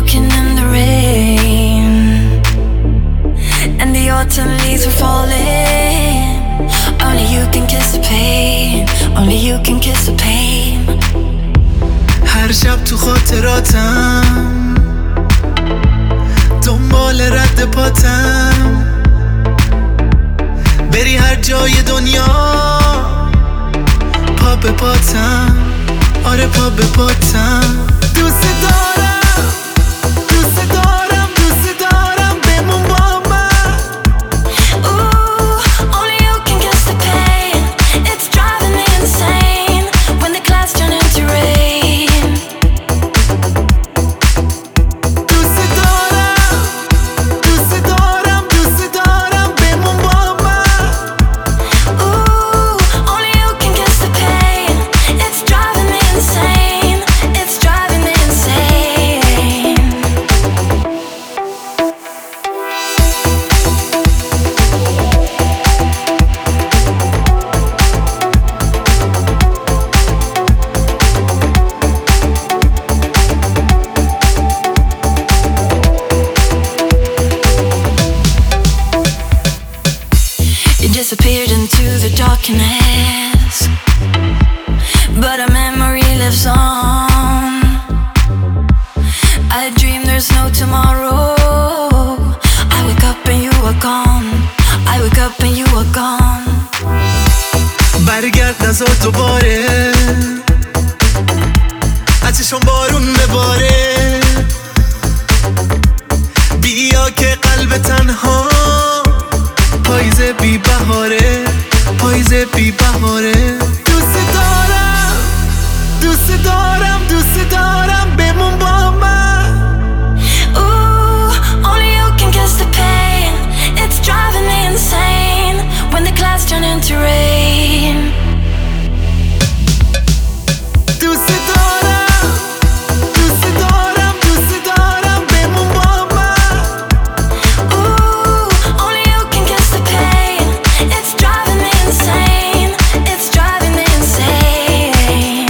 walking in the rain, and the autumn leaves were falling. Only you can kiss the pain, only you can kiss the pain. هر شب تو خاطراتم دنبال رد پاتم، بری هر جای دنیا پا به پاتم، آره پا به پاتم. دوست دارم دوست دارم دوست دارم بمون با من. Ooh, only you can kiss the pain. It's driving me insane when the clouds turn into rain. دوست دارم دوست دارم دوست دارم بمون با من. Ooh, only you can kiss the pain. It's driving me insane. It's driving me insane. You disappeared into the darkness, but a memory lives on. I dream there's no tomorrow. I wake up and you are gone. I wake up and you are gone. برگرد نزار دوباره، ازشون بارون بباره. بیا که قلب تنها پاییز بی بهاره، پاییز بی بهاره. دوست دارم دوست دارم دوست دارم بمون با من. Ooh, only you can kiss the pain. It's driving me insane when the clouds turn into rain. دوست دارم دوست دارم دوست دارم بمون با من. Ooh, only you can kiss the pain. It's driving me insane. It's driving me insane.